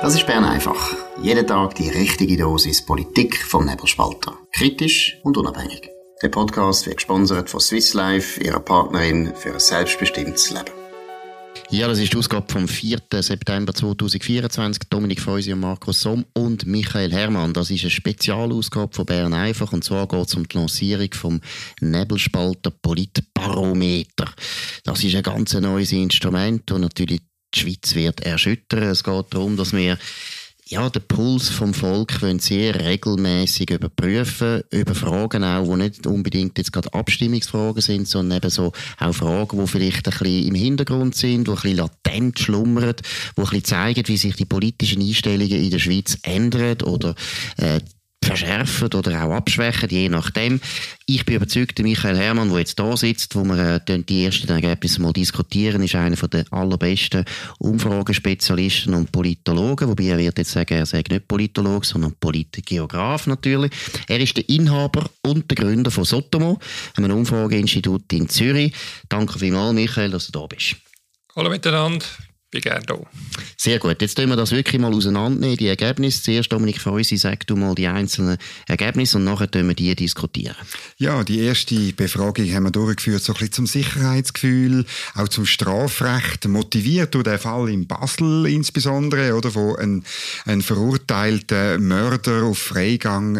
Das ist Bern einfach. Jeden Tag die richtige Dosis Politik vom Nebelspalter. Kritisch und unabhängig. Der Podcast wird gesponsert von Swiss Life, ihrer Partnerin für ein selbstbestimmtes Leben. Ja, das ist die Ausgabe vom 4. September 2024. Dominik Feusi und Markus Somm und Michael Herrmann. Das ist eine Spezialausgabe von Bern einfach. Und zwar geht es um die Lancierung vom Nebelspalter Politbarometer. Das ist ein ganz neues Instrument und natürlich die Schweiz wird erschüttern. Es geht darum, dass wir den Puls vom Volk wollen sehr regelmäßig überprüfen, über Fragen auch, die nicht unbedingt jetzt gerade Abstimmungsfragen sind, sondern eben so auch Fragen, die vielleicht ein bisschen im Hintergrund sind, die ein bisschen latent schlummern, die ein bisschen zeigen, wie sich die politischen Einstellungen in der Schweiz ändern oder verschärfen oder auch abschwächen, je nachdem. Ich bin überzeugt, Michael Herrmann, der jetzt da sitzt, wo wir die ersten Ergebnisse mal diskutieren, ist einer der allerbesten Umfragenspezialisten und Politologen, wobei er wird jetzt sagen, er sei nicht Politologe, sondern Politgeograf natürlich. Er ist der Inhaber und der Gründer von Sotomo, einem Umfrageinstitut in Zürich. Danke vielmals, Michael, dass du da bist. Hallo miteinander. Ich bin gerne da. Sehr gut. Jetzt tun wir das wirklich mal auseinandernehmen, die Ergebnisse. Zuerst, Dominik Feusi, sag du mal die einzelnen Ergebnisse und nachher tun wir die diskutieren. Ja, die erste Befragung haben wir durchgeführt, so ein bisschen zum Sicherheitsgefühl, auch zum Strafrecht, motiviert durch den Fall in Basel insbesondere, oder, wo ein verurteilter Mörder auf Freigang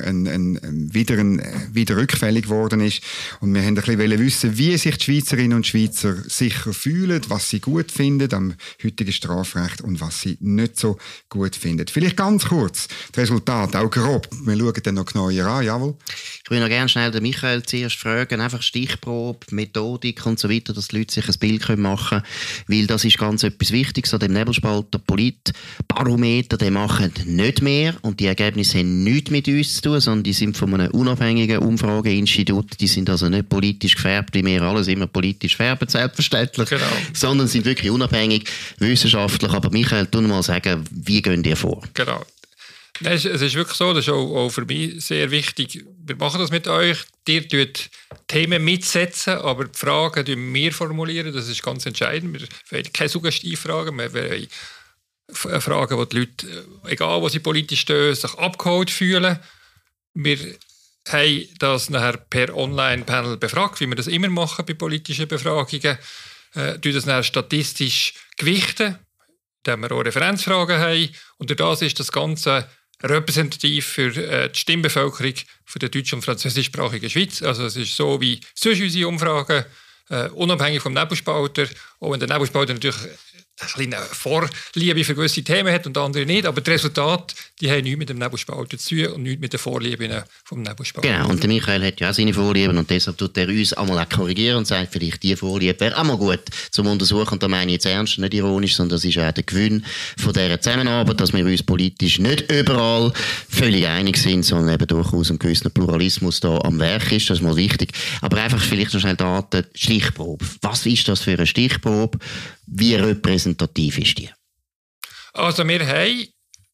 wieder rückfällig geworden ist. Und wir haben ein bisschen wissen, wie sich die Schweizerinnen und Schweizer sicher fühlen, was sie gut finden am heutigen Strafrecht und was sie nicht so gut finden. Vielleicht ganz kurz das Resultat, auch grob. Wir schauen dann noch genauer an, jawohl. Ich würde noch gerne schnell den Michael zuerst fragen, einfach Stichprobe, Methodik und so weiter, dass die Leute sich ein Bild machen können, weil das ist ganz etwas Wichtiges an dem Nebelspalter Politbarometer, den machen nicht mehr und die Ergebnisse haben nichts mit uns zu tun, sondern die sind von einem unabhängigen Umfrageinstitut, die sind also nicht politisch gefärbt, wie wir alles immer politisch färben, selbstverständlich, genau, sondern sind wirklich unabhängig, wissenschaftlich. Aber Michael, tu mal sagen, wie gehen ihr vor? Genau. Es ist wirklich so, das ist auch für mich sehr wichtig. Wir machen das mit euch. Ihr tut Themen mitsetzen, aber die Fragen wir formulieren. Das ist ganz entscheidend. Wir wollen keine Suggestivfragen, wir wollen Fragen, wo die Leute, egal wo sie politisch stehen, sich abgeholt fühlen. Wir haben das nachher per Online-Panel befragt, wie wir das immer machen bei politischen Befragungen. Das dann statistisch gewichten, indem wir auch Referenzfragen haben. Und durch das ist das Ganze repräsentativ für die Stimmbevölkerung von der deutsch- und französischsprachigen Schweiz. Also es ist so wie sonst unsere Umfragen, unabhängig vom Nebelspalter. Auch wenn der Nebelspalter natürlich eine kleine Vorliebe für gewisse Themen hat und andere nicht, aber die Resultate, die haben nichts mit dem Nebelspalter zu tun und nichts mit den Vorlieben vom Nebelspalter. Genau, und der Michael hat ja auch seine Vorlieben und deshalb tut er uns einmal auch korrigieren und sagt, vielleicht die Vorliebe wäre auch mal gut zum Untersuchen. Und da meine ich jetzt ernst, nicht ironisch, sondern das ist auch der Gewinn von dieser Zusammenarbeit, dass wir uns politisch nicht überall völlig einig sind, sondern eben durchaus ein gewisser Pluralismus da am Werk ist. Das ist mal wichtig. Aber einfach vielleicht noch schnell Daten, Stichprobe. Was ist das für eine Stichprobe? Wie repräsentativ ist die? Also wir haben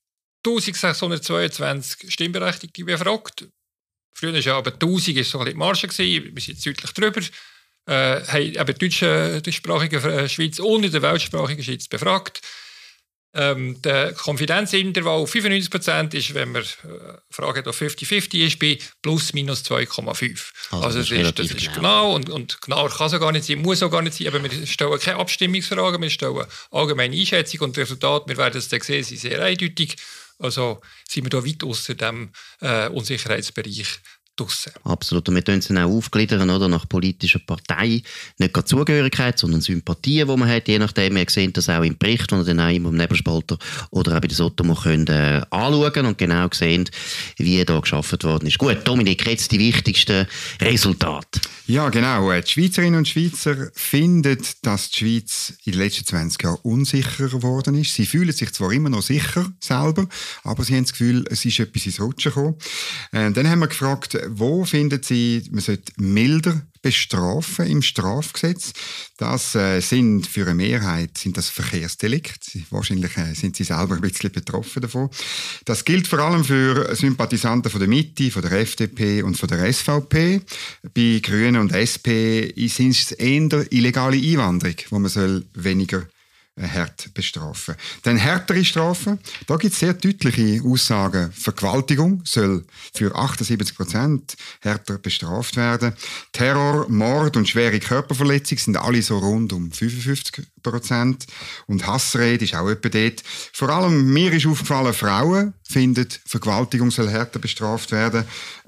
1622 Stimmberechtigte befragt. Früher war ja aber 1000 ist so ein bisschen die Marge gewesen. Wir sind jetzt deutlich drüber. Haben eben die deutschsprachige Schweiz und in der weltsprachigen Schweiz befragt. Der Konfidenzintervall 95% ist, wenn man Frage auf 50-50 ist, bei plus minus 2,5. Also das ist genau und genauer kann es auch gar nicht sein, muss auch gar nicht sein, aber wir stellen keine Abstimmungsfragen, wir stellen allgemeine Einschätzung und die Resultate, wir werden es dann sehen, sind sehr eindeutig. Also sind wir da weit ausser dem Unsicherheitsbereich draussen. Absolut. Und wir können es dann auch aufgliedern, oder, nach politischer Partei. Nicht gerade Zugehörigkeit, sondern Sympathien, die man hat. Je nachdem, wir sehen das auch im Bericht, den wir dann auch immer im Nebelspalter oder auch bei der Sotomo können anschauen und genau sehen, wie da geschaffen worden ist. Gut, Dominik, jetzt die wichtigsten Resultate. Ja, genau. Die Schweizerinnen und Schweizer finden, dass die Schweiz in den letzten 20 Jahren unsicherer geworden ist. Sie fühlen sich zwar immer noch sicher selber, aber sie haben das Gefühl, es ist etwas ins Rutschen gekommen. Dann haben wir gefragt, wo finden Sie, man sollte milder bestrafen im Strafgesetz? Das sind für eine Mehrheit sind das Verkehrsdelikte. Wahrscheinlich sind Sie selber ein bisschen betroffen davon. Das gilt vor allem für Sympathisanten von der Mitte, von der FDP und von der SVP. Bei Grünen und SP sind es eher illegale Einwanderung, wo man soll weniger hart bestrafen. Dann härtere Strafen. Da gibt es sehr deutliche Aussagen. Vergewaltigung soll für 78% härter bestraft werden. Terror, Mord und schwere Körperverletzung sind alle so rund um 55%. Und Hassrede ist auch etwa dort. Vor allem mir ist aufgefallen, Frauen finden, Vergewaltigung soll härter bestraft werden.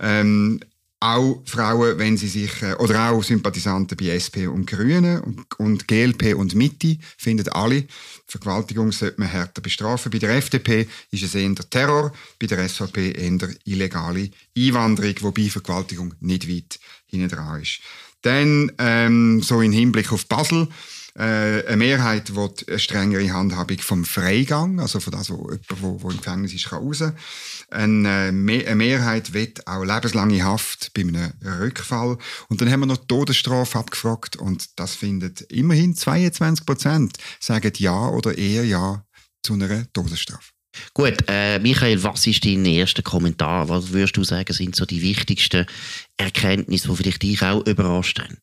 Auch Frauen, wenn sie sich, oder auch Sympathisanten bei SP und Grünen und GLP und Mitte, finden alle, Vergewaltigung sollte man härter bestrafen. Bei der FDP ist es eher Terror, bei der SVP eher illegale Einwanderung, wobei Vergewaltigung nicht weit hinten dran ist. Dann, so im Hinblick auf Basel, eine Mehrheit will eine strengere Handhabung vom Freigang, also von das, wo jemand, der im Gefängnis ist, kann raus. Eine Mehrheit will auch lebenslange Haft bei einem Rückfall. Und dann haben wir noch die Todesstrafe abgefragt und das findet immerhin 22% sagen ja oder eher ja zu einer Todesstrafe. Gut, Michael, was ist dein erster Kommentar? Was würdest du sagen, sind so die wichtigsten Erkenntnisse, die vielleicht dich auch überrascht haben?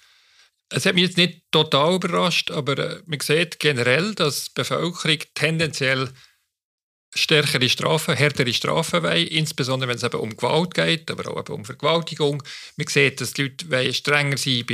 Es hat mich jetzt nicht total überrascht, aber man sieht generell, dass die Bevölkerung tendenziell stärkere Strafen, härtere Strafen wollen, insbesondere wenn es eben um Gewalt geht, aber auch eben um Vergewaltigung. Man sieht, dass die Leute strenger sein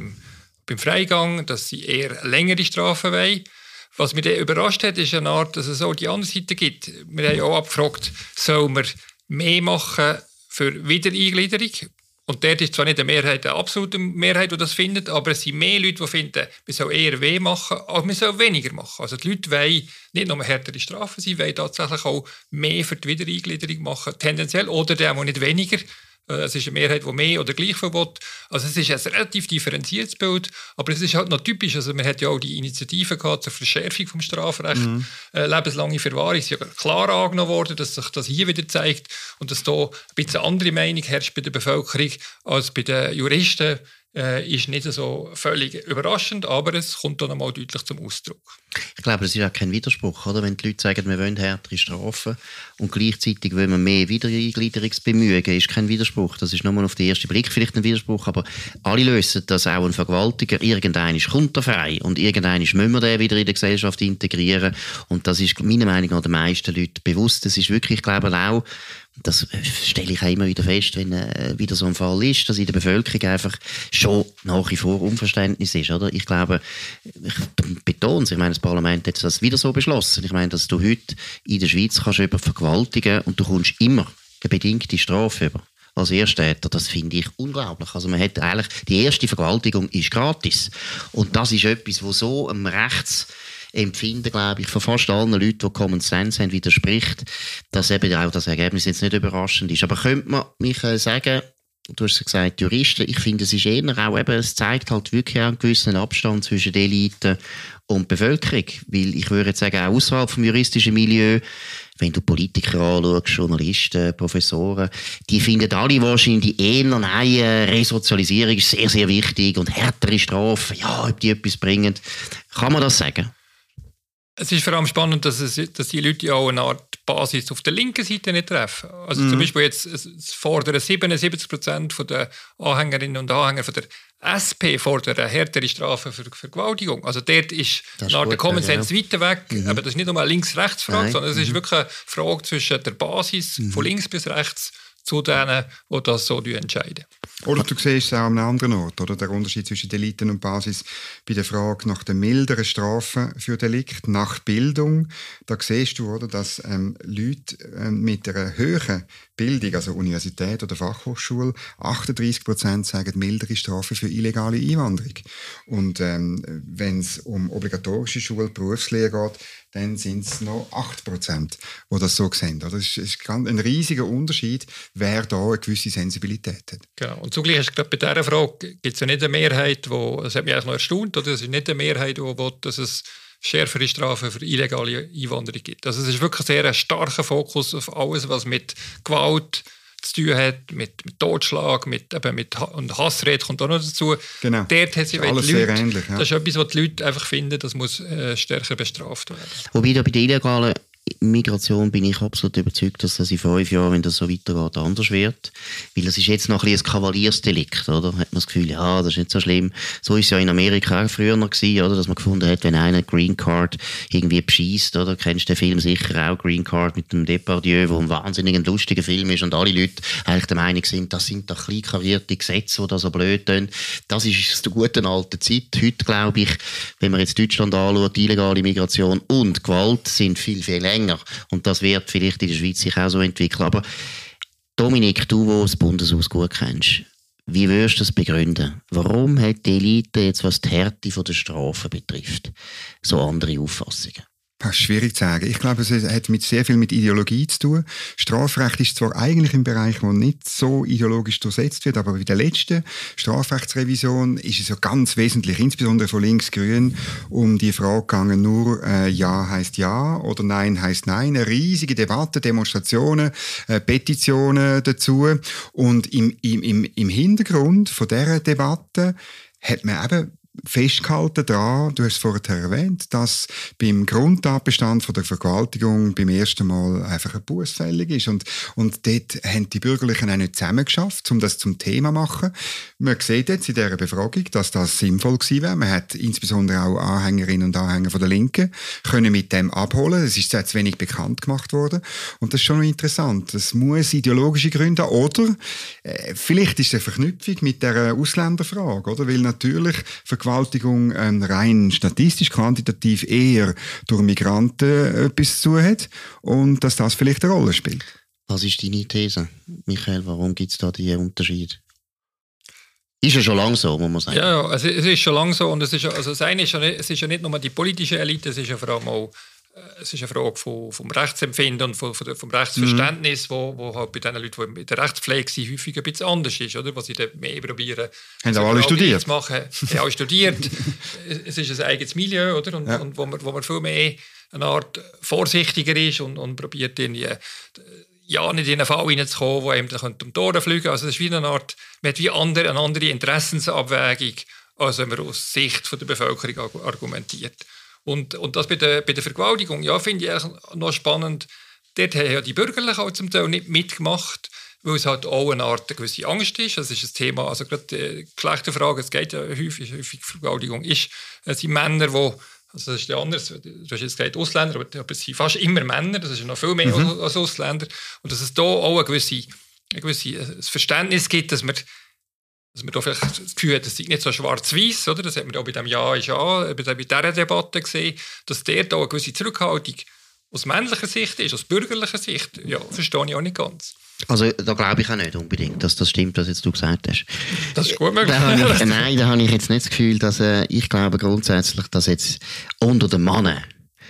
beim Freigang, dass sie eher längere Strafen wollen. Was mich dann überrascht hat, ist eine Art, dass es auch die andere Seite gibt. Wir haben auch abgefragt, soll man mehr machen für Wiedereingliederung? Und dort ist zwar nicht eine absolute Mehrheit, die das findet, aber es sind mehr Leute, die finden, man soll eher weh machen, als man soll weniger machen. Also die Leute wollen nicht nur härtere Strafen, sie wollen tatsächlich auch mehr für die Wiedereingliederung machen, tendenziell, oder dann auch nicht weniger. Es ist eine Mehrheit, die mehr oder gleich viel will. Also es ist ein relativ differenziertes Bild, aber es ist halt noch typisch. Also man hat ja auch die Initiative gehabt zur Verschärfung vom Strafrecht. Lebenslange Verwahrung ist ja klar angenommen worden, dass sich das hier wieder zeigt und dass da ein bisschen andere Meinung herrscht bei der Bevölkerung als bei den Juristen. Ist nicht so völlig überraschend, aber es kommt dann einmal deutlich zum Ausdruck. Ich glaube, das ist auch kein Widerspruch, oder? Wenn die Leute sagen, wir wollen härtere Strafen und gleichzeitig wollen wir mehr Wiedereingliederungsbemühungen, ist kein Widerspruch. Das ist nochmal auf den ersten Blick vielleicht ein Widerspruch, aber alle lösen, dass auch ein Vergewaltiger irgendwann kommt er frei und irgendwann müssen wir den wieder in die Gesellschaft integrieren und das ist meiner Meinung nach den meisten Leuten bewusst. Das ist wirklich, ich glaube auch, das stelle ich auch immer wieder fest, wenn wieder so ein Fall ist, dass in der Bevölkerung einfach schon nach wie vor Unverständnis ist. Oder? Ich glaube, ich betone es, ich meine, das Parlament hat das wieder so beschlossen. Ich meine, dass du heute in der Schweiz kannst über vergewaltigen und du kommst immer eine bedingte Strafe über. Als Ersttäter, das finde ich unglaublich. Also man hat eigentlich, die erste Vergewaltigung ist gratis. Und das ist etwas, wo so einem Rechtsempfinden, glaube ich, von fast allen Leuten, die Common Sense haben, widerspricht, dass eben auch das Ergebnis jetzt nicht überraschend ist. Aber könnte man, Michael, sagen, du hast gesagt, Juristen, ich finde, es ist eher auch eben, es zeigt halt wirklich auch einen gewissen Abstand zwischen der Elite und Bevölkerung. Weil ich würde jetzt sagen, auch außerhalb vom juristischen Milieu, wenn du Politiker anschaust, Journalisten, Professoren, die finden alle wahrscheinlich eher, nein, Resozialisierung ist sehr, sehr wichtig und härtere Strafen, ja, ob die etwas bringen. Kann man das sagen? Es ist vor allem spannend, dass die Leute auch eine Art Basis auf der linken Seite nicht treffen. Also zum Beispiel jetzt fordern 77% der Anhängerinnen und Anhänger von der SP fordern eine härtere Strafe für Vergewaltigung. Also dort ist nach der Common Sense weiter weg. Aber das ist nicht nur eine Links-Rechts-Frage, sondern es ist wirklich eine Frage zwischen der Basis von links bis rechts zu denen, die das so entscheiden. Oder du siehst es auch an einem anderen Ort, oder? Der Unterschied zwischen Eliten und Basis bei der Frage nach der milderen Strafe für Delikt, nach Bildung. Da siehst du, oder, dass Leute mit einer höheren Bildung, also Universität oder Fachhochschule, 38% sagen mildere Strafe für illegale Einwanderung. Und wenn es um obligatorische Schule, Berufslehre geht, dann sind es noch 8%, die das so sehen. Das ist ein riesiger Unterschied, wer da eine gewisse Sensibilität hat. Genau. Und zugleich ist, glaube ich, bei dieser Frage gibt es ja nicht eine Mehrheit, das hat mich eigentlich noch erstaunt, oder? Es ist nicht eine Mehrheit, die will, dass es schärfere Strafen für illegale Einwanderung gibt. Also es ist wirklich sehr ein starker Fokus auf alles, was mit Gewalt zu tun hat, mit Totschlag, und Hassrede kommt auch noch dazu. Genau. Dort hat sie alles sehr ähnlich. Ja. Das ist etwas, was die Leute einfach finden, das muss stärker bestraft werden. Wobei da bei den illegalen Migration bin ich absolut überzeugt, dass das in 5 Jahren, wenn das so weitergeht, anders wird. Weil das ist jetzt noch ein Kavaliersdelikt, oder? Hat man das Gefühl, ja, das ist nicht so schlimm. So ist es ja in Amerika auch früher noch gewesen, oder? Dass man gefunden hat, wenn einer Green Card irgendwie bescheisst, oder? Kennst du den Film sicher auch, Green Card mit dem Depardieu, wo ein wahnsinnig lustiger Film ist und alle Leute eigentlich der Meinung sind, das sind doch klein karierte Gesetze, die da so blöd tun. Das ist aus der guten alten Zeit. Heute, glaube ich, wenn man jetzt Deutschland anschaut, illegale Migration und Gewalt sind viel, viel länger. Und das wird vielleicht in der Schweiz sich auch so entwickeln. Aber Dominik, du, der das Bundeshaus gut kennst, wie würdest du das begründen? Warum hat die Elite jetzt, was die Härte der Strafen betrifft, so andere Auffassungen? Das ist schwierig zu sagen. Ich glaube, es hat sehr viel mit Ideologie zu tun. Strafrecht ist zwar eigentlich im Bereich, wo nicht so ideologisch durchsetzt wird, aber bei der letzten Strafrechtsrevision ist es ja ganz wesentlich, insbesondere von links-grün, um die Frage gegangen, nur Ja heisst Ja oder Nein heisst Nein. Eine riesige Debatte, Demonstrationen, Petitionen dazu. Und im Hintergrund von dieser Debatte hat man eben festgehalten daran, du hast es vorher erwähnt, dass beim Grundtatbestand von der Vergewaltigung beim ersten Mal einfach ein Buß fällig ist. Und dort haben die Bürgerlichen auch nicht zusammengeschafft, um das zum Thema zu machen. Man sieht jetzt in dieser Befragung, dass das sinnvoll gewesen wäre. Man hat insbesondere auch Anhängerinnen und Anhänger von der Linken können mit dem abholen. Es ist zu wenig bekannt gemacht worden. Und das ist schon noch interessant. Es muss ideologische Gründe haben. Oder vielleicht ist es eine Verknüpfung mit der Ausländerfrage, oder? Weil natürlich Vergewaltigung rein statistisch, quantitativ eher durch Migranten etwas zu tun hat und dass das vielleicht eine Rolle spielt. Was ist deine These, Michael? Warum gibt es da diese Unterschiede? Ist ja schon lange so, muss man sagen. Ja, also es ist schon lange so. Und es ist ja nicht nur die politische Elite, es ist ja vor allem auch es ist eine Frage vom Rechtsempfinden und vom Rechtsverständnis, wo halt bei den Leuten, die in der Rechtspflege sind, häufig ein bisschen anders ist, oder? Was sie dann mehr probieren. Haben alle studiert? Machen. Ja, alle studiert. Es ist ein eigenes Milieu, oder? Und wo man viel mehr eine Art vorsichtiger ist und probiert irgendwie ja nicht in einen Fall reinzukommen, wo einem um die Ohren fliegen könnte. Also es ist wie eine Art, man hat wie eine andere Interessensabwägung, als wenn man aus Sicht der Bevölkerung argumentiert. Und das bei der Vergewaltigung, ja, finde ich noch spannend. Dort haben ja die Bürgerlichen auch zum Teil nicht mitgemacht, weil es halt auch eine Art eine gewisse Angst ist. Das ist ein Thema, also gerade die Geschlechterfrage, es geht ja häufig Vergewaltigung, sind Männer, die, also das ist ja anders, du hast jetzt gesagt Ausländer, aber es sind fast immer Männer, das ist ja noch viel mehr als Ausländer. Und dass es da auch ein gewisses Verständnis gibt, dass man da vielleicht das Gefühl hat, das ist nicht so schwarz-weiß, oder? Das hat man auch bei dem Ja ist Ja, bei dieser Debatte gesehen, dass der da eine gewisse Zurückhaltung aus männlicher Sicht ist, aus bürgerlicher Sicht, ja, verstehe ich auch nicht ganz. Also da glaube ich auch nicht unbedingt, dass das stimmt, was jetzt du gesagt hast. Das ist gut möglich. Nein, da habe ich jetzt nicht das Gefühl, dass ich glaube grundsätzlich, dass jetzt unter den Männern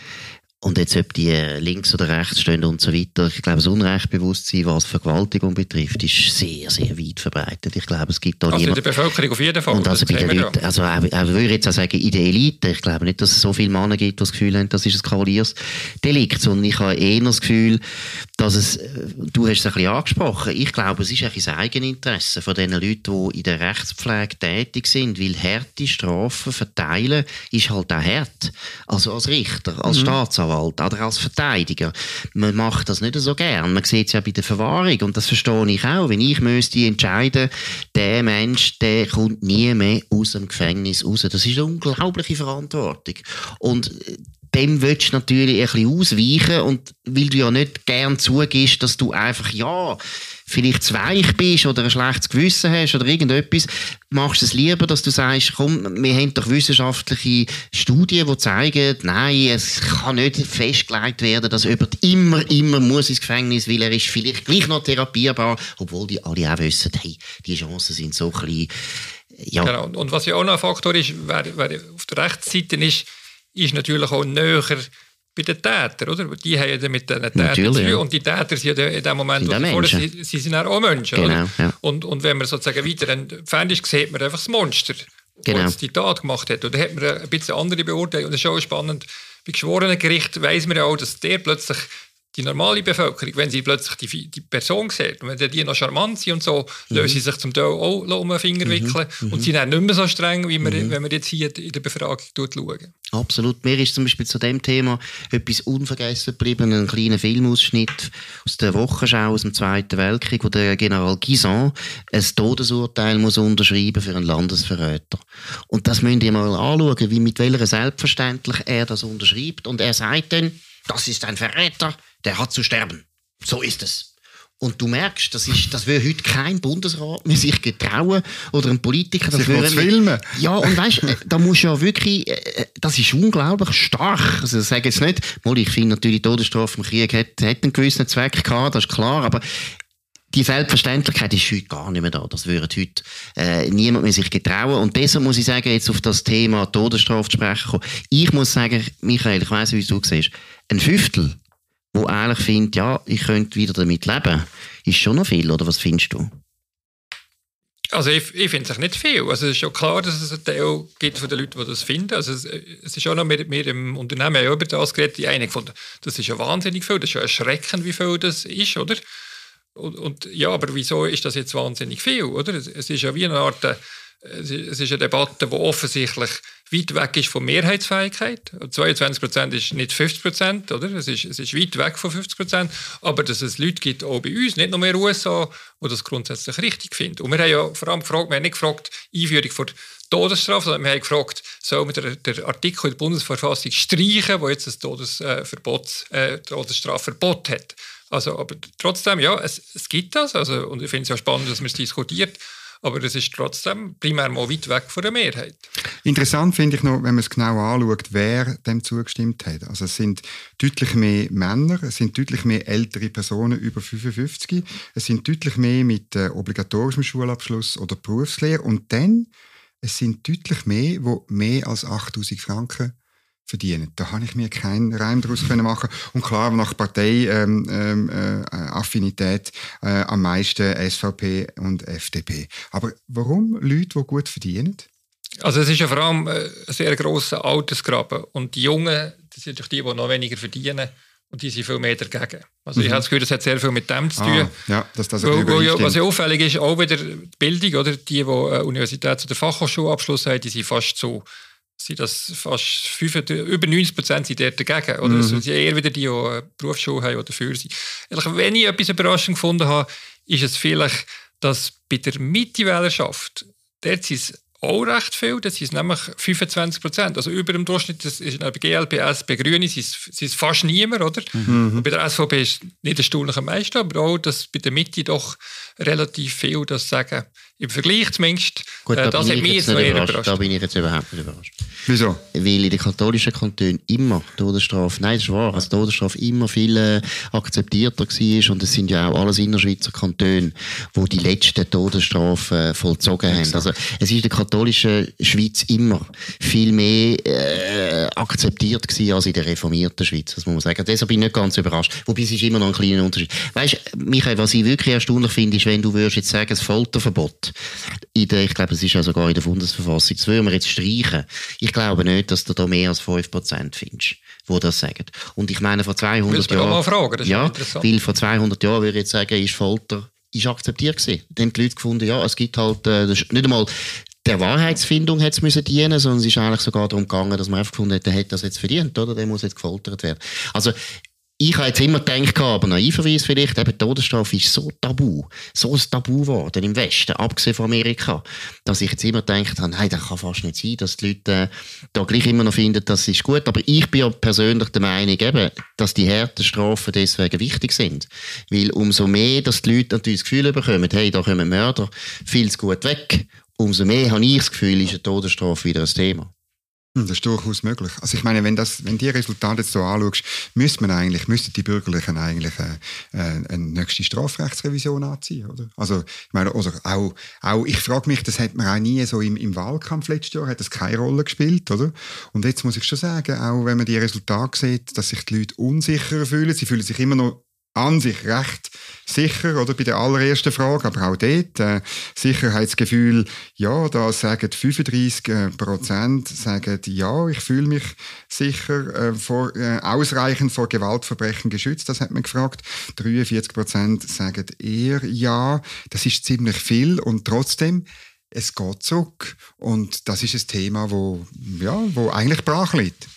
und jetzt, ob die links oder rechts stehen und so weiter, ich glaube, das Unrechtbewusstsein, was Vergewaltigung betrifft, ist sehr, sehr weit verbreitet. Ich glaube, es gibt da also in der Bevölkerung auf jeden Fall. Und also bei den Leuten, also ich würde jetzt auch sagen, in der Elite, ich glaube nicht, dass es so viele Männer gibt, die das Gefühl haben, das ist ein Kavaliersdelikt, sondern ich habe eher das Gefühl, dass es, du hast es ein bisschen angesprochen, ich glaube, es ist eigentlich das Eigeninteresse von den Leuten, die in der Rechtspflege tätig sind, weil harte Strafen verteilen ist halt auch hart. Also als Richter, als Staatsanwalt oder als Verteidiger. Man macht das nicht so gern. Man sieht es ja bei der Verwahrung und das verstehe ich auch. Wenn ich müsste entscheiden, der Mensch, der kommt nie mehr aus dem Gefängnis raus. Das ist eine unglaubliche Verantwortung. Und dem willst du natürlich ein bisschen ausweichen und weil du ja nicht gern zugibst, dass du einfach, ja, vielleicht zu weich bist oder ein schlechtes Gewissen hast oder irgendetwas, machst du es lieber, dass du sagst, komm, wir haben doch wissenschaftliche Studien, die zeigen, nein, es kann nicht festgelegt werden, dass jemand immer muss ins Gefängnis, weil er ist vielleicht gleich noch therapierbar, obwohl die alle auch wissen, hey, die Chancen sind so klein. Ja. Genau. Und was ja auch noch ein Faktor ist, wer auf der Rechtsseite ist natürlich auch näher bei den Tätern, oder? Die haben ja mit den Tätern zu tun. Und die Täter sind ja in dem Moment, sie sind auch Menschen. Genau, oder? Ja. Und wenn man sozusagen weiter entfernt ist, sieht man einfach das Monster, genau, das die Tat gemacht hat. Und da hat man ein bisschen andere Beurteilung. Und das ist auch spannend. Bei Geschworenengericht weiss man ja auch, dass der plötzlich die normale Bevölkerung, wenn sie plötzlich die Person sieht, und wenn die noch charmant sind und so, lösen sie sich zum Teil auch um den Finger wickeln und sind dann nicht mehr so streng, wie wenn wir jetzt hier in der Befragung schauen. Absolut. Mir ist zum Beispiel zu dem Thema etwas unvergessen geblieben, ein kleiner Filmausschnitt aus der Wochenschau aus dem Zweiten Weltkrieg, wo der General Guisan ein Todesurteil muss unterschreiben für einen Landesverräter. Und das müsst ihr mal anschauen, mit welcher Selbstverständlich er das unterschreibt. Und er sagt dann, das ist ein Verräter, der hat zu sterben. So ist es. Und du merkst, das würde heute kein Bundesrat mehr sich getrauen oder ein Politiker. Das sich filmen. Ja, und weißt, da musst du ja wirklich, das ist unglaublich stark. Also, ich sage jetzt nicht, ich finde natürlich, die Todesstrafe im Krieg hat einen gewissen Zweck gehabt, das ist klar, aber die Selbstverständlichkeit ist heute gar nicht mehr da. Das würde heute niemand mehr sich getrauen. Und deshalb muss ich sagen, jetzt auf das Thema Todesstrafe zu sprechen kommen. Ich muss sagen, Michael, ich weiss, wie du siehst, ein Fünftel, wo eigentlich findet, ja, ich könnte wieder damit leben, ist schon noch viel, oder was findest du? Also ich finde es nicht viel. Also es ist schon klar, dass es einen Teil gibt von den Leuten, die das finden. Also es ist auch noch, wir im Unternehmen haben ja über das geredet, die einen gefunden, das ist ja wahnsinnig viel, das ist ja erschreckend, wie viel das ist, oder? Und ja, aber wieso ist das jetzt wahnsinnig viel, oder? Es ist ja wie eine Art, es ist eine Debatte, die offensichtlich weit weg ist von Mehrheitsfähigkeit. 22% ist nicht 50%, oder? Es ist weit weg von 50%. Aber dass es Leute gibt, auch bei uns, nicht nur in den USA, die das grundsätzlich richtig finden. Und wir haben ja vor allem gefragt, wir haben nicht gefragt, Einführung von Todesstrafe, sondern wir haben gefragt, soll man den Artikel in der Bundesverfassung streichen, der jetzt das Todesstrafverbot hat. Also, aber trotzdem, ja, es gibt das. Also, und ich finde es ja spannend, dass man es diskutiert. Aber es ist trotzdem primär mal weit weg von der Mehrheit. Interessant finde ich noch, wenn man es genau anschaut, wer dem zugestimmt hat. Also es sind deutlich mehr Männer, es sind deutlich mehr ältere Personen über 55, es sind deutlich mehr mit obligatorischem Schulabschluss oder Berufslehre und dann, es sind deutlich mehr, die mehr als 8'000 Franken verdienen. Da habe ich mir keinen Reim daraus machen. Und klar, nach Parteiaffinität am meisten SVP und FDP. Aber warum Leute, die gut verdienen? Also es ist ja vor allem ein sehr grosser Altersgraben. Und die Jungen, das sind doch die noch weniger verdienen. Und die sind viel mehr dagegen. Also ich habe das Gefühl, das hat sehr viel mit dem zu tun. Ja, dass das was ja auffällig ist, auch wieder die Bildung, oder? Die Universitäts- oder Fachhochschulabschluss haben, die sind fast so, sind das fast über 90% sind dort dagegen. Oder es sind eher wieder die, die eine Berufsschule haben oder dafür sind. Wenn ich etwas überraschend gefunden habe, ist es vielleicht, dass bei der Mitte-Wählerschaft, dort sind es auch recht viel, das sind nämlich 25%. Also über dem Durchschnitt, das ist bei GLP, SP, Grüne, sind es fast niemand, oder? Und bei der SVP ist es nicht erstaunlich am meisten, aber auch, dass bei der Mitte doch relativ viel das sagen. Im Vergleich zumindest. Gut, das hat mich jetzt noch eher überrascht. Da bin ich jetzt überhaupt nicht überrascht. Wieso? Weil in den katholischen Kantonen immer Todesstrafe, nein, das ist wahr, also Todesstrafe immer viel akzeptierter war und es sind ja auch alles Innerschweizer Kantone, die die letzten Todesstrafen vollzogen haben. Also es ist in der katholischen Schweiz immer viel mehr akzeptiert gewesen als in der reformierten Schweiz, das muss man sagen. Deshalb bin ich nicht ganz überrascht. Wobei es ist immer noch ein kleiner Unterschied. Weißt, Michael, was ich wirklich erstaunlich finde, ist, wenn du würdest jetzt sagen, das Folterverbot, ich glaube, es ist ja sogar in der Bundesverfassung, das würden wir jetzt streichen. Ich glaube nicht, dass du da mehr als 5% findest, die das sagen. Und ich meine, vor 200 Jahren... mal fragen, das ist ja, interessant. Weil vor 200 Jahren, würde ich jetzt sagen, ist Folter akzeptiert gewesen. Dann haben die Leute gefunden, ja, es gibt halt, nicht einmal der Wahrheitsfindung hätte es müssen dienen, sondern es ist eigentlich sogar darum gegangen, dass man einfach gefunden hat, der hat das jetzt verdient, oder? Der muss jetzt gefoltert werden. Also, ich habe jetzt immer gedacht, aber naiverweise vielleicht, eben Todesstrafe ist so tabu, so ein Tabu geworden im Westen, abgesehen von Amerika, dass ich jetzt immer gedacht habe, nein, das kann fast nicht sein, dass die Leute da gleich immer noch finden, das ist gut. Aber ich bin ja persönlich der Meinung, eben, dass die harten Strafen deswegen wichtig sind. Weil umso mehr, dass die Leute natürlich das Gefühl bekommen, hey, da kommen Mörder viel zu gut weg, umso mehr habe ich das Gefühl, ist eine Todesstrafe wieder ein Thema. Das ist durchaus möglich. Also ich meine, wenn die Resultate jetzt so anschaust, müssten die Bürgerlichen eigentlich eine nächste Strafrechtsrevision anziehen, oder? Also ich meine, oder auch ich frage mich, das hat man auch nie so im Wahlkampf letztes Jahr, hat das keine Rolle gespielt, oder? Und jetzt muss ich schon sagen, auch wenn man die Resultate sieht, dass sich die Leute unsicherer fühlen, sie fühlen sich immer noch an sich recht sicher, oder bei der allerersten Frage, aber auch dort Sicherheitsgefühl, ja, da sagen 35% sagen, ja, ich fühle mich sicher, ausreichend vor Gewaltverbrechen geschützt, das hat man gefragt. 43% sagen eher ja, das ist ziemlich viel und trotzdem, es geht zurück und das ist ein Thema, wo eigentlich brach liegt.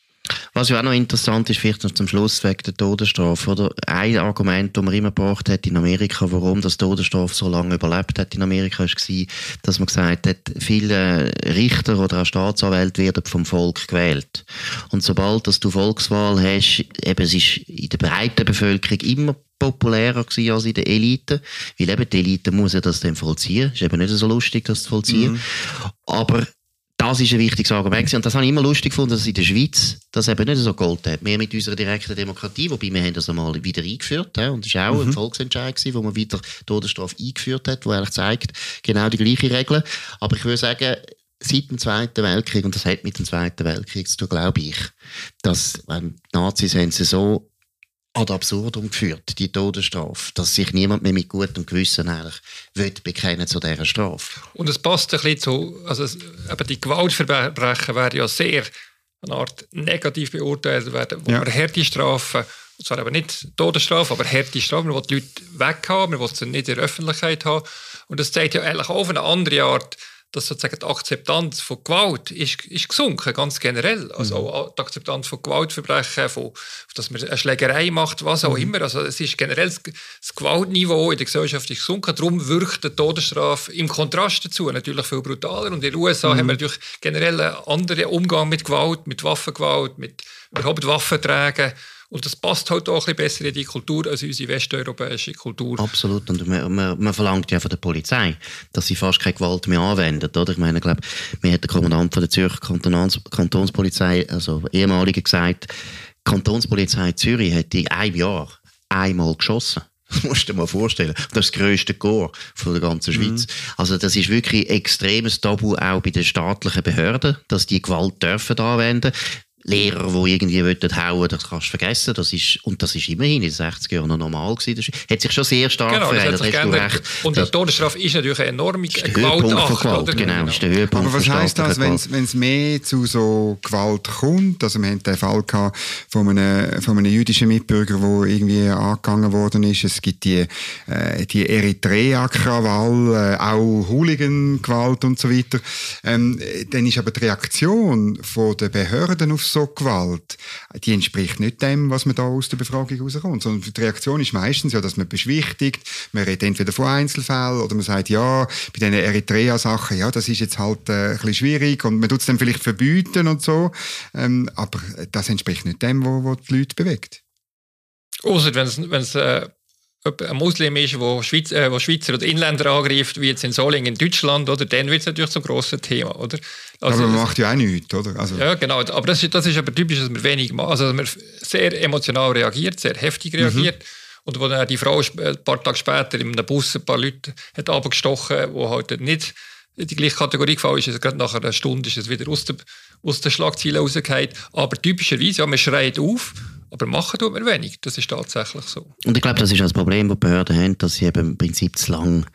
Was ja auch noch interessant ist, vielleicht noch zum Schluss wegen der Todesstrafe, oder? Ein Argument, das man immer gebracht hat in Amerika, warum das Todesstrafe so lange überlebt hat in Amerika, war, dass man gesagt hat, viele Richter oder auch Staatsanwälte werden vom Volk gewählt. Und sobald dass du Volkswahl hast, eben, es ist in der breiten Bevölkerung immer populärer gewesen als in der Elite, weil eben die Elite muss ja das dann vollziehen. Ist eben nicht so lustig, das zu vollziehen. Aber das ist ein wichtiges Argument. Und das habe ich immer lustig gefunden, dass in der Schweiz das eben nicht so gegolten hat. Wir mit unserer direkten Demokratie, wobei wir haben das einmal wieder eingeführt, und es war auch ein Volksentscheid gewesen, wo man wieder Todesstrafe eingeführt hat, wo eigentlich zeigt, genau die gleiche Regel. Aber ich würde sagen, seit dem Zweiten Weltkrieg, und das hat mit dem Zweiten Weltkrieg zu tun, glaube ich, dass die Nazis haben sie so ad absurdum geführt, die Todesstrafe, dass sich niemand mehr mit gutem Gewissen eigentlich bekennen zu dieser Strafe. Und es passt ein bisschen zu, also eben die Gewaltverbrechen werden ja sehr eine Art negativ beurteilt werden, wo man harte Strafen, zwar aber nicht Todesstrafe, aber harte Strafen, man will die Leute weghaben, man will sie nicht in der Öffentlichkeit haben. Und das zeigt ja eigentlich auf eine andere Art, dass sozusagen die Akzeptanz von Gewalt ist gesunken, ganz generell. Also auch die Akzeptanz von Gewaltverbrechen, dass man eine Schlägerei macht, was auch immer. Also es ist generell das Gewaltniveau in der Gesellschaft ist gesunken. Darum wirkt die Todesstrafe im Kontrast dazu natürlich viel brutaler. Und in den USA haben wir natürlich generell einen anderen Umgang mit Gewalt, mit Waffengewalt, mit überhaupt Waffenträgen. Und das passt halt auch ein bisschen besser in die Kultur als in unsere westeuropäische Kultur. Absolut. Und man verlangt ja von der Polizei, dass sie fast keine Gewalt mehr anwendet. Oder? Ich meine, ich glaube, mir hat der Kommandant von der Zürcher Kantonspolizei, also ehemaliger, gesagt, die Kantonspolizei Zürich hat in einem Jahr einmal geschossen. Das musst du dir mal vorstellen. Das ist das grösste Korps von der ganzen Schweiz. Also das ist wirklich ein extremes Tabu auch bei den staatlichen Behörden, dass die Gewalt dürfen anwenden. Lehrer, die irgendwie hauen, das kannst du vergessen. Das ist immerhin in den 60er Jahren noch normal gewesen. Das hat sich schon sehr stark verändert. Und die Todesstrafe ist natürlich eine enorme Gewaltakt. Genau, ist der Höhepunkt. Aber was heisst das, wenn es mehr zu so Gewalt kommt? Also wir hatten den Fall gehabt von einem jüdischen Mitbürger, der irgendwie angegangen worden ist. Es gibt die Eritrea-Krawall, auch Hooligan-Gewalt und so weiter. Dann ist aber die Reaktion von den Behörden auf so Gewalt, die entspricht nicht dem, was man da aus der Befragung herauskommt. Sondern die Reaktion ist meistens ja, dass man beschwichtigt, man redet entweder von Einzelfällen oder man sagt, ja, bei diesen Eritrea-Sachen, ja, das ist jetzt halt ein bisschen schwierig und man tut es dann vielleicht verbieten und so. Aber das entspricht nicht dem, was die Leute bewegt. Ausser wenn es ein Muslim ist, der Schweizer oder Inländer angreift, wie jetzt in Solingen in Deutschland, oder, dann wird es natürlich zum grossen Thema. Oder? Also, aber man macht ja auch nichts, oder? Also. Ja, genau. Aber das ist aber typisch, dass man wenig macht. Also, dass man sehr emotional reagiert, sehr heftig reagiert. Und wo dann die Frau ein paar Tage später in einem Bus ein paar Leute hat abgestochen, die halt nicht in die gleiche Kategorie gefallen ist. Also gerade nach einer Stunde ist es wieder aus der Schlagzeile rausgefallen. Aber typischerweise, ja, man schreit auf, aber machen tut man wenig. Das ist tatsächlich so. Und ich glaube, das ist auch das Problem, das die Behörden haben, dass sie eben im Prinzip zu lang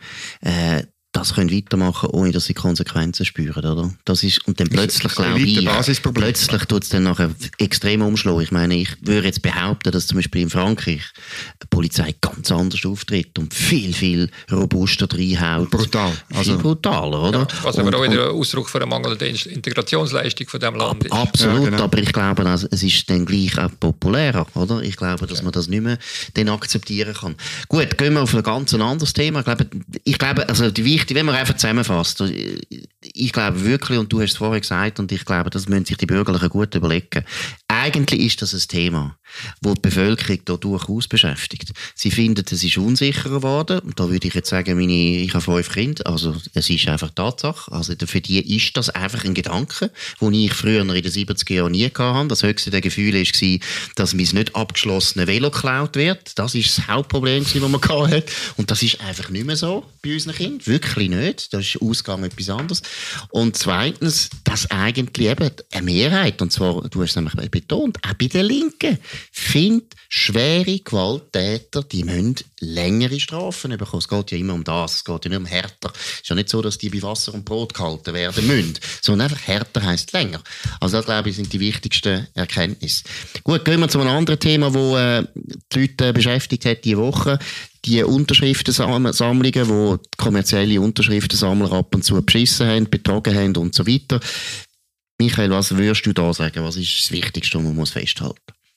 das können weitermachen, ohne dass sie Konsequenzen spüren, oder? Das ist, und dann plötzlich, glaube ich, plötzlich tut es dann nachher extrem umschlagen. Ich meine, ich würde jetzt behaupten, dass zum Beispiel in Frankreich die Polizei ganz anders auftritt und viel, viel robuster reinhaut. Brutal. Viel brutaler, oder? Ja, was aber auch wieder ein Ausdruck von einer mangelnden Integrationsleistung von diesem Land ist. Absolut, ja, genau. Aber ich glaube, es ist dann gleich auch populärer, oder? Ich glaube, dass man das nicht mehr dann akzeptieren kann. Gut, gehen wir auf ein ganz anderes Thema. Ich glaube, also wenn man einfach zusammenfasst, ich glaube wirklich, und du hast es vorher gesagt, und ich glaube, das müssen sich die Bürgerlichen gut überlegen, eigentlich ist das ein Thema, das die Bevölkerung da durchaus beschäftigt. Sie finden, es ist unsicherer geworden, und da würde ich jetzt sagen, ich habe 5 Kinder, also es ist einfach Tatsache, also für die ist das einfach ein Gedanke, den ich früher in den 70er Jahren nie hatte. Das höchste der Gefühle war, dass mein nicht abgeschlossene Velo geklaut wird. Das ist das Hauptproblem, das man hatte. Und das ist einfach nicht mehr so bei unseren Kindern. Wirklich nicht. Das ist Ausgang etwas anderes. Und zweitens, dass eigentlich eben eine Mehrheit, und zwar, du hast es nämlich betont, betont, auch bei den Linken, finde, schwere Gewalttäter, die müssen längere Strafen bekommen. Es geht ja immer um das, es geht ja nicht um härter. Es ist ja nicht so, dass die bei Wasser und Brot gehalten werden müssen, sondern einfach härter heisst länger. Also das, glaube ich, sind die wichtigsten Erkenntnisse. Gut, gehen wir zu einem anderen Thema, das die Leute beschäftigt hat diese Woche. Die Unterschriftensammlungen, wo die kommerzielle Unterschriftensammler ab und zu beschissen haben, betrogen haben und so weiter. Michael, was würdest du da sagen? Was ist das Wichtigste, was man muss festhalten?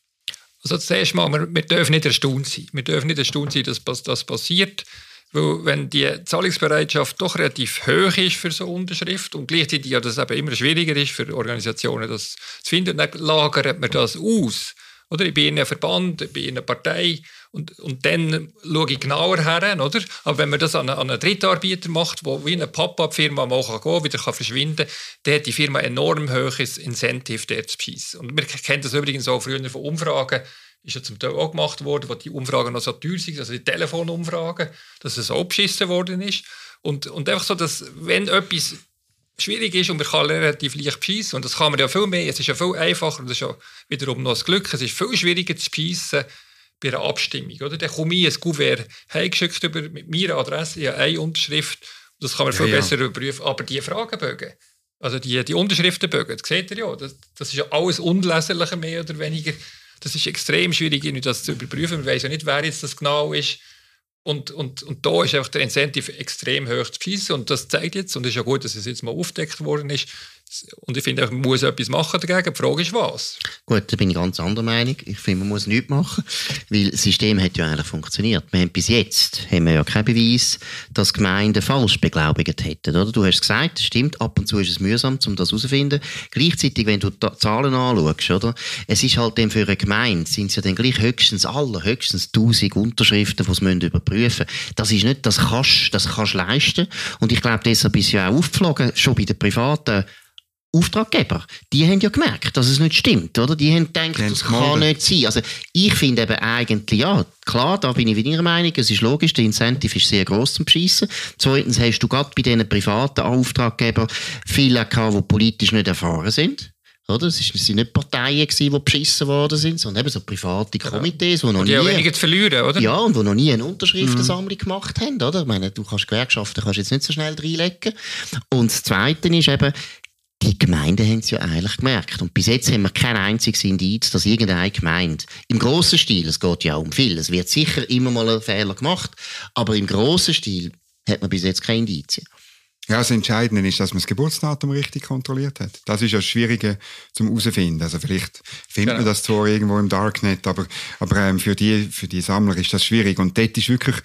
Also zuerst mal, wir dürfen nicht erstaunt sein. Wir dürfen nicht erstaunt sein, dass das passiert. Weil wenn die Zahlungsbereitschaft doch relativ hoch ist für so eine Unterschrift und gleichzeitig ja, dass es eben immer schwieriger ist für Organisationen, das zu finden, dann lagert man das aus. Oder? Ich bin in einem Verband, ich bin in einer Partei und dann schaue ich genauer her. Oder? Aber wenn man das an einen Drittanbieter macht, der wie eine Pop-up-Firma mal gehen wieder verschwinden kann, dann hat die Firma enorm hohes Incentive, der zu beschissen. Und wir kennen das übrigens auch früher von Umfragen, ist ja zum Teil auch gemacht worden, wo die Umfragen noch so teuer sind, also die Telefonumfragen, dass es auch beschissen worden ist. Und einfach so, dass wenn etwas schwierig ist und man kann relativ leicht beschissen, und das kann man ja viel mehr, es ist ja viel einfacher, und das ist ja wiederum noch das Glück, es ist viel schwieriger zu beschissen bei einer Abstimmung. Oder? Dann komme ich ein Kuvert heimgeschickt mit meiner Adresse, ich habe eine Unterschrift, das kann man viel besser überprüfen, aber die Fragebögen, also die Unterschriftenbögen, das seht ihr ja, das ist ja alles unleserlicher, mehr oder weniger. Das ist extrem schwierig, das zu überprüfen. Man weiß ja nicht, wer jetzt das genau ist. Und da ist einfach der Incentive extrem hoch zu beschissen. Und das zeigt jetzt, und es ist ja gut, dass es jetzt mal aufgedeckt worden ist. Und ich finde, man muss etwas machen dagegen. Die Frage ist, was? Gut, da bin ich ganz anderer Meinung. Ich finde, man muss nichts machen, weil das System hat ja eigentlich funktioniert. Bis jetzt haben wir ja keinen Beweis, dass Gemeinden falsch beglaubigt hätten. Oder? Du hast gesagt, das stimmt, ab und zu ist es mühsam, um das herauszufinden. Gleichzeitig, wenn du die Zahlen anschaust, oder? Es ist halt dann für eine Gemeinde, sind es ja dann gleich höchstens 1000 Unterschriften, die sie überprüfen müssen. Das ist nicht, das kannst du leisten. Und ich glaube, deshalb ist ja auch aufgeflogen, schon bei den privaten Auftraggeber, die haben ja gemerkt, dass es nicht stimmt, oder? Die haben gedacht, das kann nicht sein. Also ich finde eben eigentlich, ja, klar, da bin ich wieder Ihrer Meinung, es ist logisch, der Incentive ist sehr gross zum Beschissen. Zweitens hast du gerade bei diesen privaten Auftraggebern viele gehabt, die politisch nicht erfahren sind. Oder? Es waren nicht Parteien, die beschissen worden sind, sondern eben so private Komitees, die noch nie... auch weniger zu verlieren, oder? Ja, und die noch nie eine Unterschriftensammlung gemacht haben, oder? Ich meine, du kannst Gewerkschaften jetzt nicht so schnell reinlegen. Und das Zweite ist eben, die Gemeinden haben es ja eigentlich gemerkt. Und bis jetzt haben wir kein einziges Indiz, dass irgendeine Gemeinde, im grossen Stil, es geht ja um viel, es wird sicher immer mal ein Fehler gemacht, aber im grossen Stil hat man bis jetzt keine Indizien. Ja, das Entscheidende ist, dass man das Geburtsdatum richtig kontrolliert hat. Das ist ja das Schwierige zum herausfinden. Also vielleicht findet man das zwar irgendwo im Darknet, aber für die Sammler ist das schwierig. Und dort ist wirklich,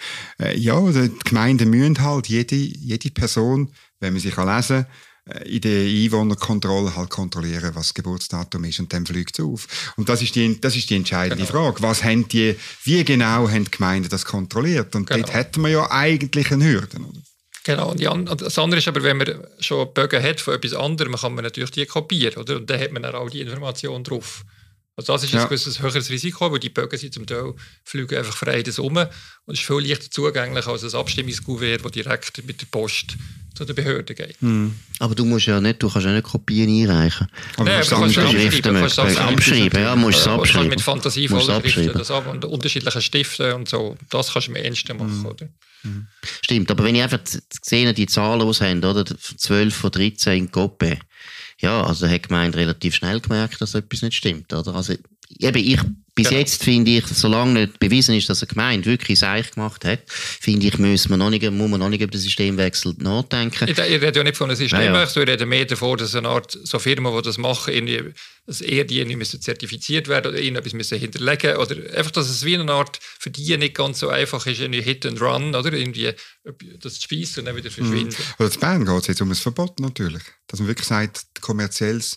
die Gemeinden müssen halt jede Person, wenn man sie lesen kann, in der Einwohnerkontrolle halt kontrollieren, was das Geburtsdatum ist, und dann fliegt es auf. Und das ist die entscheidende Frage. Wie genau haben die Gemeinden das kontrolliert? Und dort hätten wir ja eigentlich eine Hürde, oder? Genau, und das andere ist aber, wenn man schon Bögen hat von etwas anderem, kann man natürlich die kopieren, oder? Und dann hat man dann auch die Information drauf. Also das ist ein gewisses höheres Risiko, weil die Bögen sind zum Teil fliegen einfach frei um und es ist viel leichter zugänglich als ein Abstimmungskuvert, das direkt mit der Post zu den Behörden geht. Aber du kannst ja nicht Kopien einreichen. Aber du kannst es abschreiben. Ja, musst es abschreiben. Du kannst mit fantasievollen Schriften das ab und unterschiedliche Stiften und so. Das kannst du am ehesten machen, oder? Stimmt, aber wenn ich einfach sehe, die Zahlen, die sie haben, oder? 12 von 13 in Coppe. Ja, also hat die Gemeinde relativ schnell gemerkt, dass etwas nicht stimmt, oder? Also, bis jetzt finde ich, solange nicht bewiesen ist, dass eine Gemeinde wirklich Seich gemacht hat, finde ich, muss man noch nicht über den Systemwechsel nachdenken. Ich rede ja nicht von einem Systemwechsel, ich rede mehr davon, dass eine Art so Firmen, die das machen, dass eher die müssen zertifiziert werden oder ihnen etwas hinterlegen oder einfach, dass es wie eine Art für die nicht ganz so einfach ist, irgendwie Hit and Run, oder irgendwie das zu spiessen und dann wieder verschwinden. Oder in Bern geht es jetzt um ein Verbot natürlich, dass man wirklich sagt, kommerzielles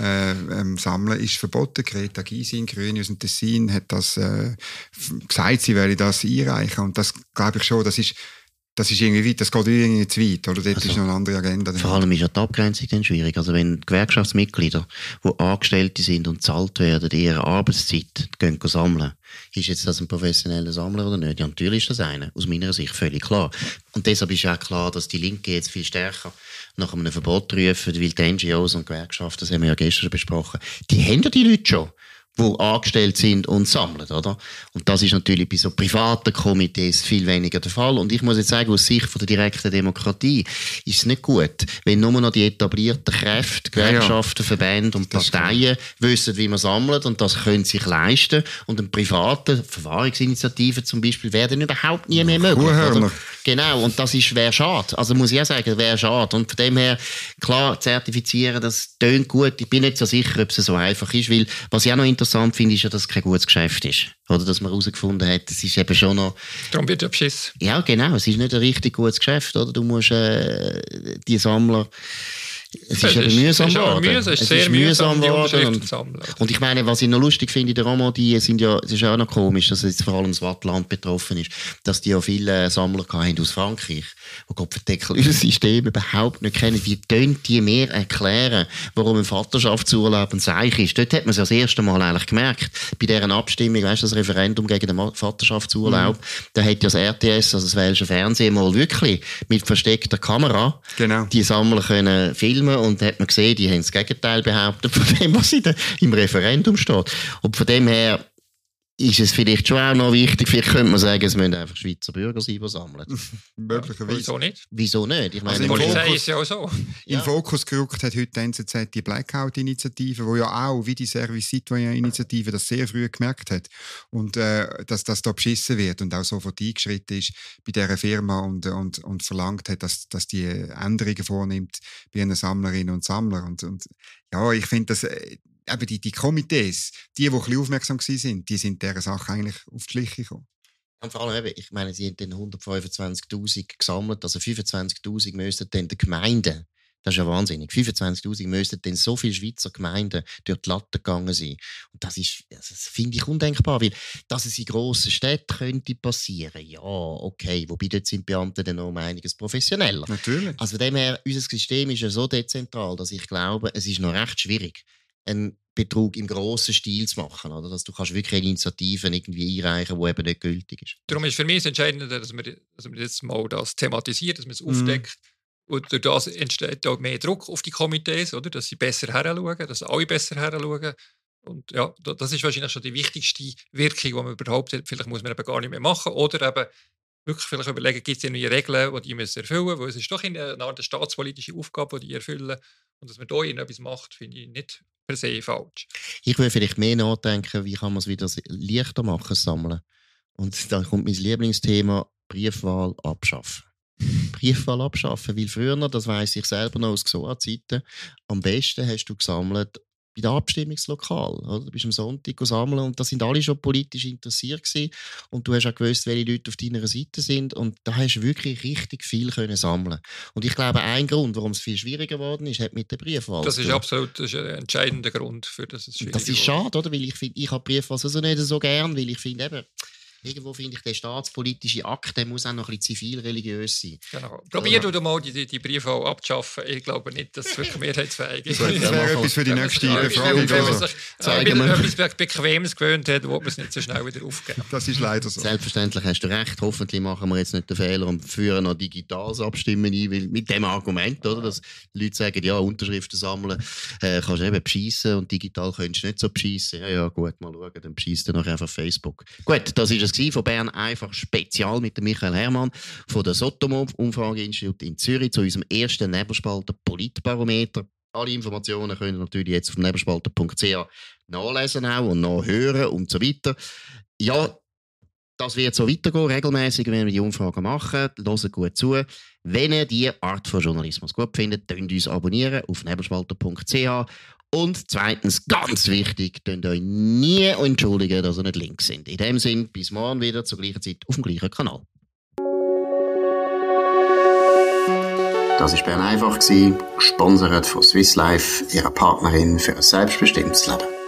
Sammeln ist verboten. Greta Gysi, Grüne aus dem Tessin, hat das gesagt, sie werde das einreichen. Und das glaube ich schon, das ist irgendwie weit, das geht irgendwie zu weit, oder? Dort ist noch eine andere Agenda. Vor allem ist ja die Abgrenzung dann schwierig. Also wenn Gewerkschaftsmitglieder, die Angestellte sind und bezahlt werden, ihre Arbeitszeit gehen sammeln, ist jetzt das ein professioneller Sammler oder nicht? Ja, natürlich ist das einer. Aus meiner Sicht völlig klar. Und deshalb ist ja auch klar, dass die Linke jetzt viel stärker nach einem Verbot rufen, weil die NGOs und Gewerkschaften, das haben wir ja gestern schon besprochen, die haben ja die Leute schon. die angestellt sind und sammeln, oder? Und das ist natürlich bei so privaten Komitees viel weniger der Fall. Und ich muss jetzt sagen, aus Sicht von der direkten Demokratie ist es nicht gut, wenn nur noch die etablierten Kräfte, Gewerkschaften, Verbände und Parteien wissen, wie man sammelt und das können sich leisten. Und eine private Verwahrungsinitiative zum Beispiel wäre dann überhaupt nie mehr möglich. Oder? Genau, und das wäre schade. Also muss ich auch sagen, wäre schade. Und von dem her, klar, zertifizieren, das tönt gut. Ich bin nicht so sicher, ob es so einfach ist, weil was ich auch noch interessant finde, ist ja, dass es kein gutes Geschäft ist. Oder dass man herausgefunden hat, es ist eben schon noch... Darum wird ja beschissen. Ja, genau. Es ist nicht ein richtig gutes Geschäft, oder? Du musst die Sammler... Es ist eben mühsam geworden. Es ist sehr mühsam geworden. Und ich meine, was ich noch lustig finde, der Romandie sind ja, es ist auch noch komisch, dass jetzt vor allem das Wattland betroffen ist, dass die ja viele Sammler haben aus Frankreich, die Gott verdeckel unser System überhaupt nicht kennen. Wie können die mir erklären, warum ein Vaterschaftsurlaub ein Zeichen ist? Dort hat man es ja das erste Mal eigentlich gemerkt. Bei dieser Abstimmung, weißt du, das Referendum gegen den Vaterschaftsurlaub, da hat ja das RTS, also das welsche Fernsehen, mal wirklich mit versteckter Kamera die Sammler können filmen. Und da hat man gesehen, die haben das Gegenteil behauptet von dem, was im Referendum steht. Und von dem her ist es vielleicht schon auch noch wichtig, vielleicht könnte man sagen, es müssen einfach Schweizer Bürger sein, die sammeln. Möglicherweise. Wieso nicht? Wieso nicht? Ich meine, die Polizei ist ja auch so. Im Fokus gerückt hat heute die NZZ die Blackout-Initiative, die ja auch, wie die Service-Citoyen-Initiative, das sehr früh gemerkt hat. Und dass das da beschissen wird und auch sofort eingeschritten ist bei dieser Firma und verlangt hat, dass die Änderungen vornimmt bei ihren Sammlerinnen und Sammlern. Und ja, ich finde, dass eben die Komitees, die ein bisschen aufmerksam waren, die sind dieser Sache eigentlich auf die Schliche gekommen. Und vor allem eben, ich meine, sie haben dann 125'000 gesammelt, also 25'000 müssten dann den Gemeinden, das ist ja wahnsinnig, 25'000 müssten dann so viele Schweizer Gemeinden durch die Latte gegangen sein. Und das finde ich undenkbar, weil dass es in grossen Städten könnte passieren, ja, okay, wobei dort sind Beamte dann noch einiges professioneller. Natürlich. Also von dem her, unser System ist ja so dezentral, dass ich glaube, es ist noch recht schwierig, einen Betrug im grossen Stil zu machen, oder? Dass du kannst wirklich Initiativen irgendwie einreichen, die eben nicht gültig ist. Darum ist für mich das Entscheidende, dass man jetzt mal das thematisiert, dass man es aufdeckt. Und durch das entsteht auch mehr Druck auf die Komitees, oder? Dass sie besser heranschauen, dass alle besser heranschauen. Und ja, das ist wahrscheinlich schon die wichtigste Wirkung, die man überhaupt hat. Vielleicht muss man eben gar nicht mehr machen. Oder eben wirklich vielleicht überlegen, gibt es irgendwie Regeln, die erfüllen müssen. Weil es ist doch eine Art staatspolitische Aufgabe, die die erfüllen. Und dass man da etwas macht, finde ich nicht per se falsch. Ich würde vielleicht mehr nachdenken, wie kann man es wieder leichter machen, sammeln. Und dann kommt mein Lieblingsthema, Briefwahl abschaffen. Briefwahl abschaffen, weil früher, das weiss ich selber noch aus GSoA-Zeiten, am besten hast du gesammelt bei dem Abstimmungslokal. Oder? Du bist am Sonntag sammeln und da sind alle schon politisch interessiert gewesen und du hast auch gewusst, welche Leute auf deiner Seite sind und da hast du wirklich richtig viel können sammeln. Und ich glaube, ein Grund, warum es viel schwieriger geworden ist, hat mit der Briefwahl das ist absolut ein entscheidender Grund, für das es schwierig ist. Das ist schade, oder? Weil ich finde, ich habe Briefwahl also nicht so gern, weil ich finde eben, irgendwo finde ich, der staatspolitische Akt, der muss auch noch ein bisschen zivil-religiös sein. Genau. Probier du mal die Briefe abzuschaffen. Ich glaube nicht, dass es wirklich mehrheitsfähig ist. Das wäre etwas für die nächste Frage. Wenn man sich etwas Bequemes gewöhnt hat, will man es nicht so schnell wieder aufgeben. Das ist leider so. Selbstverständlich hast du recht. Hoffentlich machen wir jetzt nicht den Fehler und führen noch digitales Abstimmen ein, weil mit dem Argument, oder, dass Leute sagen, ja, Unterschriften sammeln kannst du eben beschissen und digital kannst du nicht so beschissen. Ja, gut, mal schauen, dann bescheisst du noch einfach Facebook. Gut, das ist von Bern einfach spezial mit dem Michael Herrmann von der Sotomo-Umfrageinstitut in Zürich zu unserem ersten Nebelspalter Politbarometer. Alle Informationen können ihr natürlich jetzt auf nebelspalter.ch nachlesen auch und nachhören und so weiter. Ja, das wird so weitergehen, regelmäßig, wenn wir die Umfragen machen. Hört gut zu. Wenn ihr diese Art von Journalismus gut findet, könnt ihr uns abonnieren auf nebelspalter.ch. Und zweitens, ganz wichtig, könnt ihr euch nie entschuldigen, dass ihr nicht links sind. In dem Sinne, bis morgen wieder zur gleichen Zeit auf dem gleichen Kanal. Das war Bern einfach, gesponsert von Swiss Life, ihrer Partnerin für ein selbstbestimmtes Leben.